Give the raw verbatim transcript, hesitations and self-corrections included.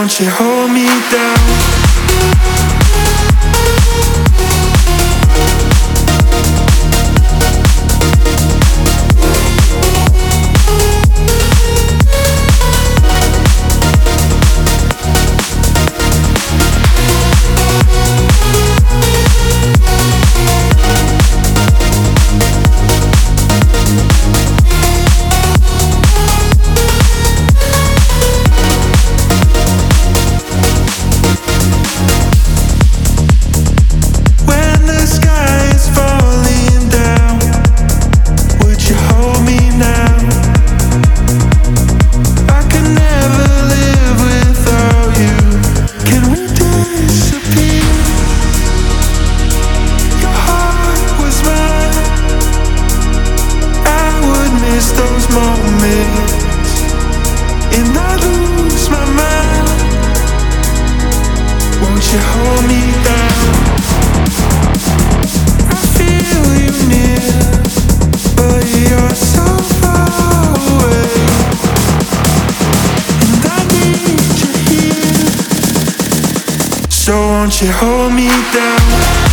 won't you hold me down? You hold me down. I feel you near, but you're so far away, and I need you here. So won't you hold me down?